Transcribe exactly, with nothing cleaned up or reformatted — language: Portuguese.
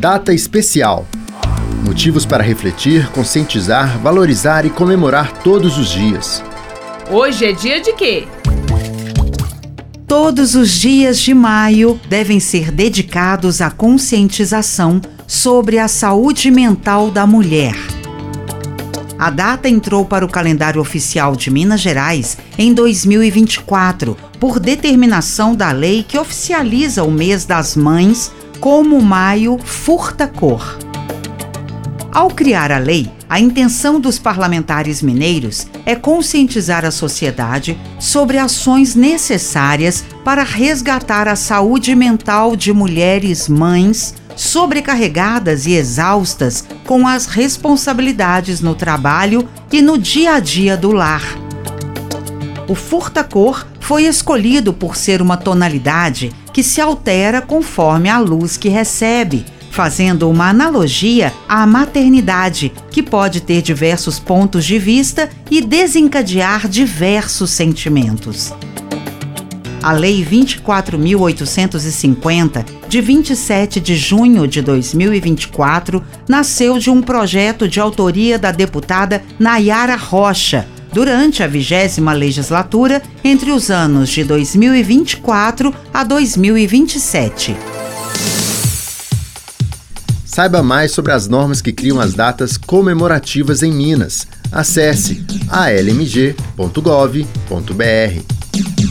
Data especial. Motivos para refletir, conscientizar, valorizar e comemorar todos os dias. Hoje é dia de quê? Todos os dias de maio devem ser dedicados à conscientização sobre a saúde mental da mulher. A data entrou para o calendário oficial de Minas Gerais em dois mil e vinte e quatro, por determinação da lei que oficializa o mês das mães como maio furta-cor. Ao criar a lei, a intenção dos parlamentares mineiros é conscientizar a sociedade sobre ações necessárias para resgatar a saúde mental de mulheres mães sobrecarregadas e exaustas com as responsabilidades no trabalho e no dia a dia do lar. O furta-cor foi escolhido por ser uma tonalidade que se altera conforme a luz que recebe, fazendo uma analogia à maternidade, que pode ter diversos pontos de vista e desencadear diversos sentimentos. A Lei vinte e quatro mil oitocentos e cinquenta, de vinte e sete de junho de dois mil e vinte e quatro, nasceu de um projeto de autoria da deputada Nayara Rocha, durante a vigésima legislatura, entre os anos de dois mil e vinte e quatro a dois mil e vinte e sete. Saiba mais sobre as normas que criam as datas comemorativas em Minas. Acesse a l m g ponto gov ponto b r.